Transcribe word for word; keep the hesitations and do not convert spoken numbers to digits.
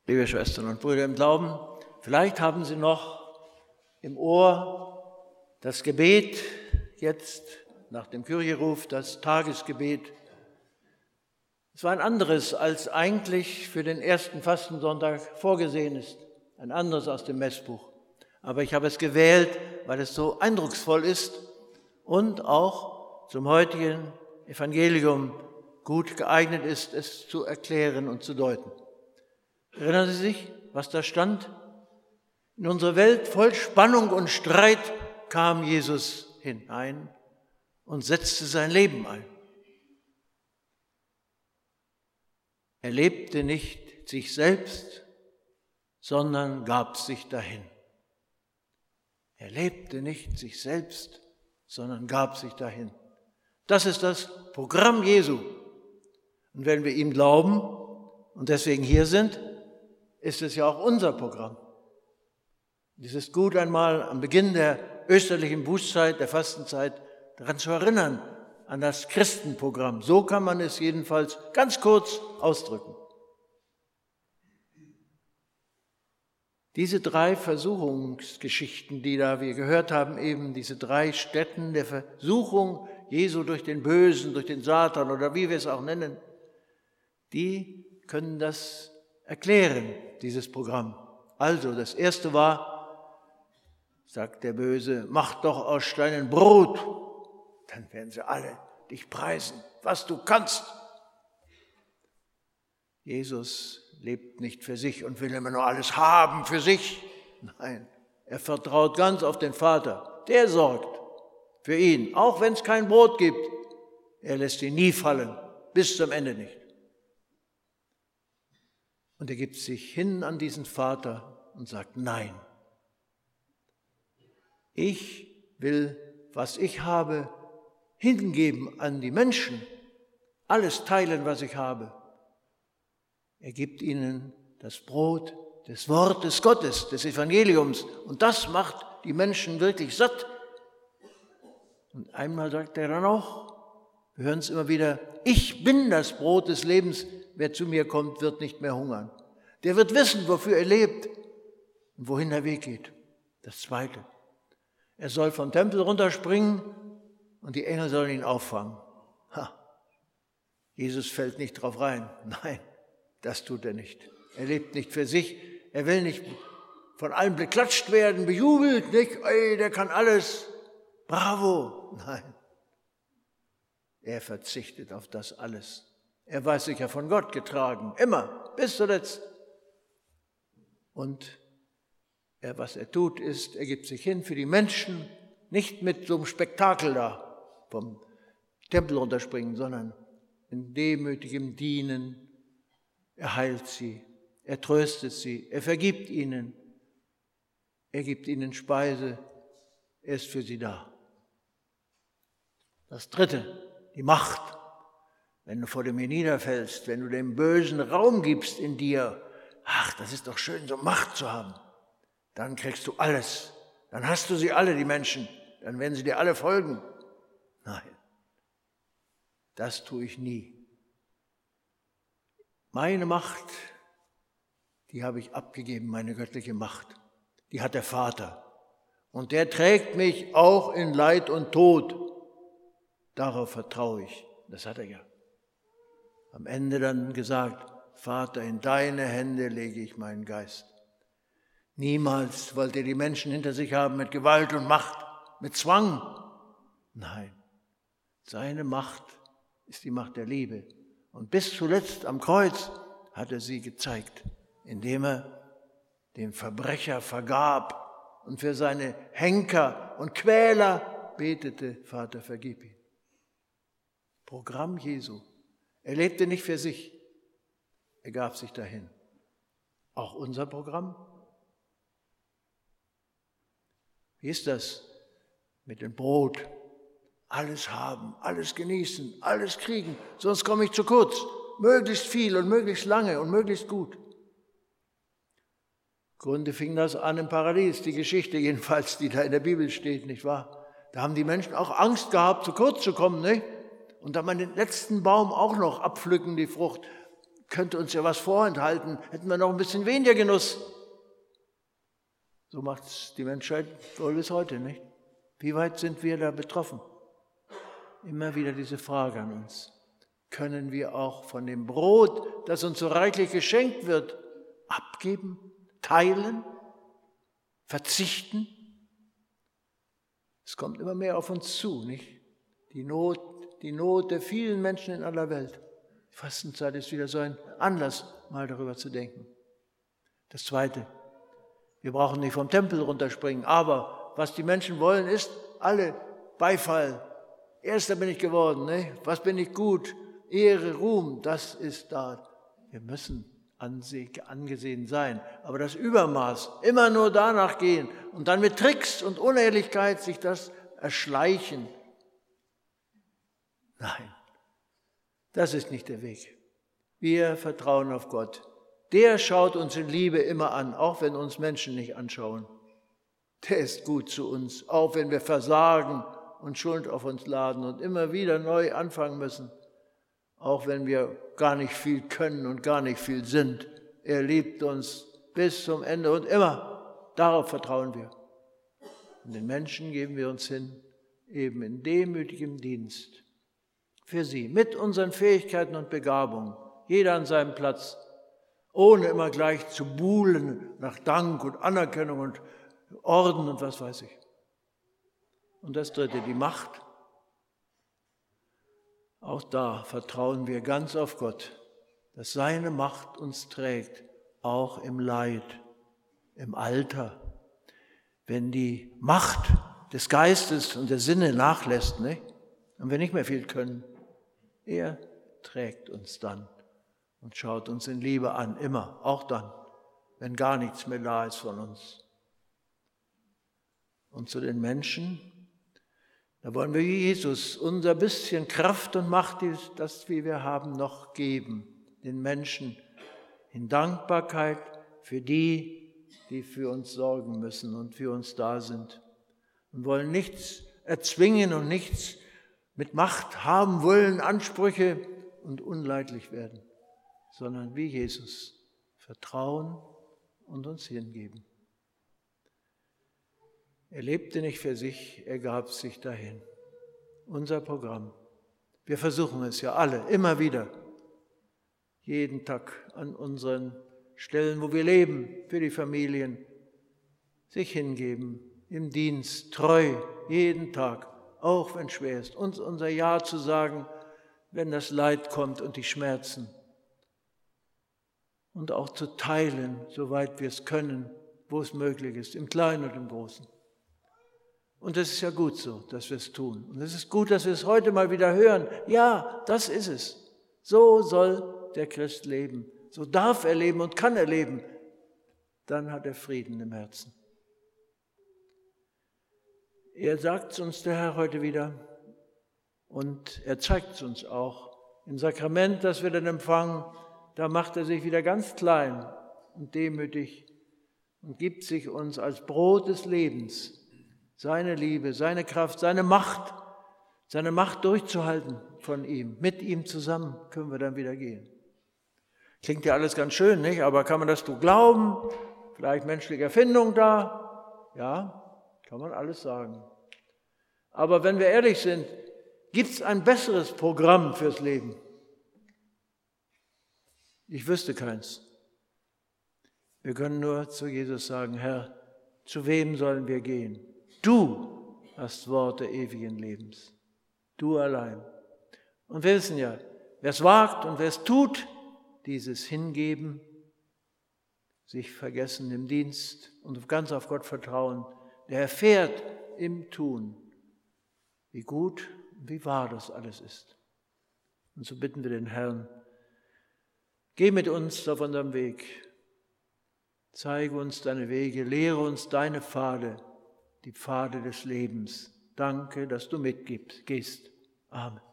Liebe Schwestern und Brüder im Glauben, vielleicht haben Sie noch im Ohr das Gebet jetzt nach dem Kyrie-Ruf, das Tagesgebet. Es war ein anderes, als eigentlich für den ersten Fastensonntag vorgesehen ist, ein anderes aus dem Messbuch. Aber ich habe es gewählt, weil es so eindrucksvoll ist und auch zum heutigen Evangelium gut geeignet ist, es zu erklären und zu deuten. Erinnern Sie sich, was da stand? In unsere Welt voll Spannung und Streit kam Jesus hinein und setzte sein Leben ein. Er lebte nicht sich selbst, sondern gab sich dahin. Er lebte nicht sich selbst, sondern gab sich dahin. Das ist das Programm Jesu. Und wenn wir ihm glauben und deswegen hier sind, ist es ja auch unser Programm. Es ist gut, einmal am Beginn der österlichen Bußzeit, der Fastenzeit, daran zu erinnern, an das Christenprogramm. So kann man es jedenfalls ganz kurz ausdrücken. Diese drei Versuchungsgeschichten, die da wir gehört haben, eben diese drei Stätten der Versuchung Jesu durch den Bösen, durch den Satan oder wie wir es auch nennen, die können das erklären, dieses Programm. Also, das erste war, sagt der Böse, mach doch aus Steinen Brot, dann werden sie alle dich preisen, was du kannst. Jesus lebt nicht für sich und will immer nur alles haben für sich. Nein, er vertraut ganz auf den Vater. Der sorgt für ihn, auch wenn es kein Brot gibt. Er lässt ihn nie fallen, bis zum Ende nicht. Und er gibt sich hin an diesen Vater und sagt, nein, ich will, was ich habe, hingeben an die Menschen, alles teilen, was ich habe. Er gibt ihnen das Brot des Wortes Gottes, des Evangeliums. Und das macht die Menschen wirklich satt. Und einmal sagt er dann auch, wir hören es immer wieder, ich bin das Brot des Lebens, wer zu mir kommt, wird nicht mehr hungern. Der wird wissen, wofür er lebt und wohin der Weg geht. Das Zweite, er soll vom Tempel runterspringen und die Engel sollen ihn auffangen. Ha. Jesus fällt nicht drauf rein. Nein, das tut er nicht. Er lebt nicht für sich. Er will nicht von allen beklatscht werden, bejubelt, nicht, ey, der kann alles. Bravo. Nein. Er verzichtet auf das alles. Er weiß sich ja von Gott getragen, immer, bis zuletzt. Und er, was er tut, ist, er gibt sich hin für die Menschen, nicht mit so einem Spektakel da vom Tempel runterspringen, sondern in demütigem Dienen. Er heilt sie, er tröstet sie, er vergibt ihnen, er gibt ihnen Speise, er ist für sie da. Das Dritte, die Macht. Wenn du vor dem hier niederfällst, wenn du dem Bösen Raum gibst in dir, ach, das ist doch schön, so Macht zu haben, dann kriegst du alles. Dann hast du sie alle, die Menschen, dann werden sie dir alle folgen. Nein, das tue ich nie. Meine Macht, die habe ich abgegeben, meine göttliche Macht, die hat der Vater. Und der trägt mich auch in Leid und Tod. Darauf vertraue ich. Das hat er ja. Am Ende dann gesagt, Vater, in deine Hände lege ich meinen Geist. Niemals wollte er die Menschen hinter sich haben mit Gewalt und Macht, mit Zwang. Nein, seine Macht ist die Macht der Liebe. Und bis zuletzt am Kreuz hat er sie gezeigt, indem er den Verbrecher vergab und für seine Henker und Quäler betete, Vater, vergib ihn. Programm Jesu. Er lebte nicht für sich, er gab sich dahin. Auch unser Programm? Wie ist das mit dem Brot? Alles haben, alles genießen, alles kriegen, sonst komme ich zu kurz. Möglichst viel und möglichst lange und möglichst gut. Im Grunde fing das an im Paradies, die Geschichte jedenfalls, die da in der Bibel steht, nicht wahr? Da haben die Menschen auch Angst gehabt, zu kurz zu kommen, nicht? Und dann man den letzten Baum auch noch abpflücken, die Frucht. könnte uns ja was vorenthalten, hätten wir noch ein bisschen weniger Genuss. So macht es die Menschheit wohl bis heute, nicht? Wie weit sind wir da betroffen? Immer wieder diese Frage an uns. Können wir auch von dem Brot, das uns so reichlich geschenkt wird, abgeben, teilen, verzichten? Es kommt immer mehr auf uns zu, nicht? Die Not, die Not der vielen Menschen in aller Welt. Die Fastenzeit ist wieder so ein Anlass, mal darüber zu denken. Das Zweite, wir brauchen nicht vom Tempel runterspringen, aber was die Menschen wollen, ist alle Beifall. Erster bin ich geworden, ne? Was bin ich gut? Ehre, Ruhm, das ist da. Wir müssen angesehen sein, aber das Übermaß, immer nur danach gehen und dann mit Tricks und Unehrlichkeit sich das erschleichen. Nein, das ist nicht der Weg. Wir vertrauen auf Gott. Der schaut uns in Liebe immer an, auch wenn uns Menschen nicht anschauen. Der ist gut zu uns, auch wenn wir versagen und Schuld auf uns laden und immer wieder neu anfangen müssen. Auch wenn wir gar nicht viel können und gar nicht viel sind. Er liebt uns bis zum Ende und immer. Darauf vertrauen wir. Und den Menschen geben wir uns hin, eben in demütigem Dienst. Für sie, mit unseren Fähigkeiten und Begabungen, jeder an seinem Platz, ohne immer gleich zu buhlen nach Dank und Anerkennung und Orden und was weiß ich. Und das Dritte, die Macht. Auch da vertrauen wir ganz auf Gott, dass seine Macht uns trägt, auch im Leid, im Alter. Wenn die Macht des Geistes und der Sinne nachlässt, ne, und wir nicht mehr viel können, er trägt uns dann und schaut uns in Liebe an, immer, auch dann, wenn gar nichts mehr da ist von uns. Und zu den Menschen, da wollen wir Jesus unser bisschen Kraft und Macht, das wir haben, noch geben, den Menschen in Dankbarkeit für die, die für uns sorgen müssen und für uns da sind. Und wollen nichts erzwingen und nichts mit Macht haben wollen, Ansprüche und unleidlich werden, sondern wie Jesus vertrauen und uns hingeben. Er lebte nicht für sich, er gab sich dahin. Unser Programm. Wir versuchen es ja alle, immer wieder, jeden Tag an unseren Stellen, wo wir leben, für die Familien, sich hingeben, im Dienst, treu, jeden Tag, auch wenn es schwer ist, uns unser Ja zu sagen, wenn das Leid kommt und die Schmerzen. Und auch zu teilen, soweit wir es können, wo es möglich ist, im Kleinen und im Großen. Und es ist ja gut so, dass wir es tun. Und es ist gut, dass wir es heute mal wieder hören. Ja, das ist es. So soll der Christ leben. So darf er leben und kann er leben. Dann hat er Frieden im Herzen. Er sagt es uns der Herr heute wieder und er zeigt es uns auch. Im Sakrament, das wir dann empfangen, da macht er sich wieder ganz klein und demütig und gibt sich uns als Brot des Lebens. Seine Liebe, seine Kraft, seine Macht, seine Macht durchzuhalten von ihm. Mit ihm zusammen können wir dann wieder gehen. Klingt ja alles ganz schön, nicht? Aber kann man das so glauben? Vielleicht menschliche Erfindung da? Ja, kann man alles sagen. Aber wenn wir ehrlich sind, gibt es ein besseres Programm fürs Leben? Ich wüsste keins. Wir können nur zu Jesus sagen, Herr, zu wem sollen wir gehen? Du hast Worte ewigen Lebens. Du allein. Und wir wissen ja, wer es wagt und wer es tut, dieses Hingeben, sich vergessen im Dienst und ganz auf Gott vertrauen, der erfährt im Tun, wie gut und wie wahr das alles ist. Und so bitten wir den Herrn, geh mit uns auf unserem Weg, zeige uns deine Wege, lehre uns deine Pfade, die Pfade des Lebens. Danke, dass du mitgibst, gehst. Amen.